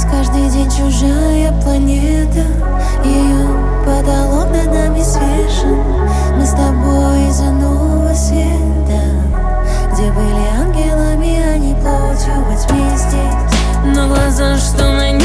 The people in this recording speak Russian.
каждый день чужая планета. Ее потолок над нами свешен. Мы с тобой из иного света, где были ангелами, а не плотью во тьме здесь. Но глаза, что на